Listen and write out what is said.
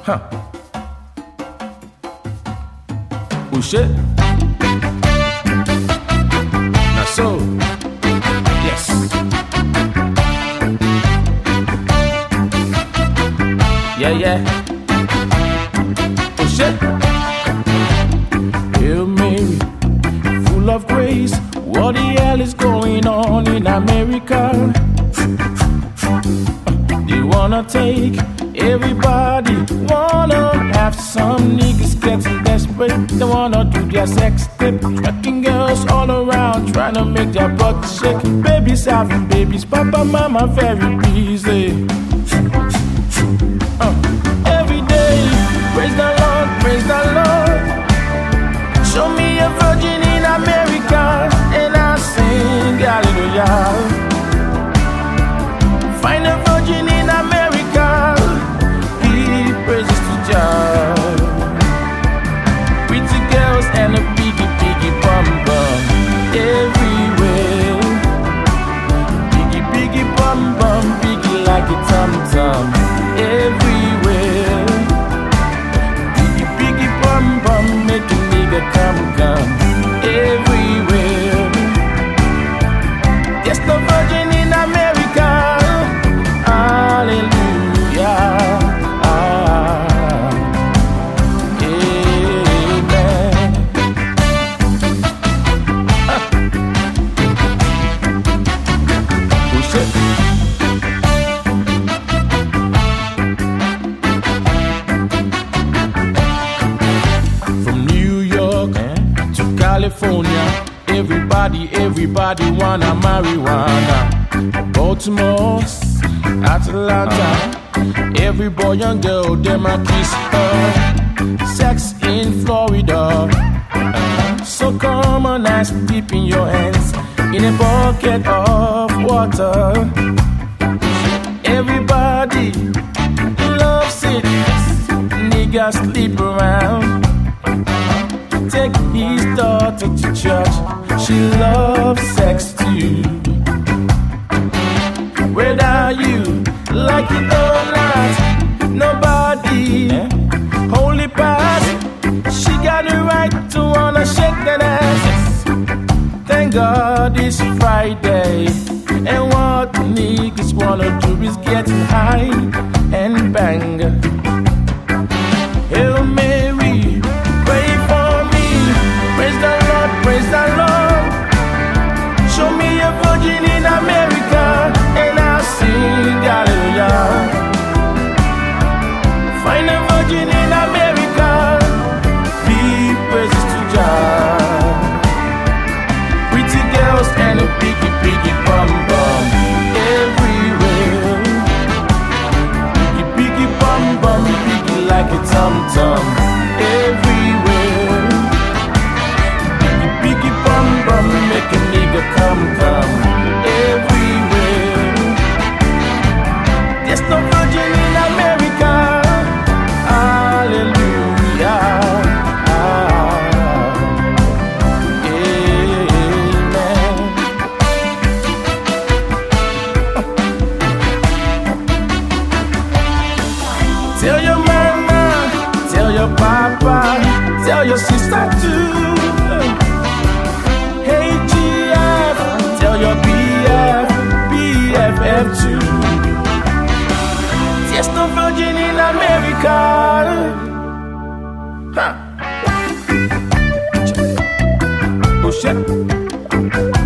Huh. Oh shit. Now so, yes. Yeah, yeah. Oh shit. Hail Mary, full of grace. What the hell is going on in America? They wanna take everybody, wanna have some niggas getting desperate. They wanna do their sex tip, tracking girls all around, trying to make their butt shake. Babies having babies, papa, mama very busy. Every day, praise the Lord, praise the Lord. Show me a virgin in America, and I sing hallelujah. Find a virgin in America, he praises to Jah. Pretty girls and a biggie, biggie bum bum everywhere. Biggie, biggie bum bum, biggie like a tum tum everywhere. Biggie, biggie bum bum, make a nigga come everywhere. Yes, the virgin in America. Hallelujah. Amen. Push it. From New York to California, everybody wanna marijuana. Baltimore, Atlanta, every boy and girl, them a kiss her. Sex in Florida, so come on, nice deep in your hands, in a bucket of water. Everybody loves it, niggas sleep around. Take his daughter to church, she loves sex too. Whether you like it or not, nobody holy pass. She got the right to wanna shake that ass. Thank God it's Friday, and what niggas wanna do is get high and bang. Hail Mary, pray for me. Praise the Lord, praise the Lord. Show me a virgin in America, and I'll sing hallelujah. Find a virgin in America, be praises to Jah. Pretty girls and a biggie, biggie bum bum everywhere. Biggie, biggie bum bum, biggie like a tum tum everywhere. Biggie, biggie bum bum, make a nigga come everywhere. There's no virgin in America. Hallelujah. Amen. Tell your mama, tell your papa, tell your sister too. Hey GF, tell your BFF too. There's no virgin in America. Huh. Oh shit.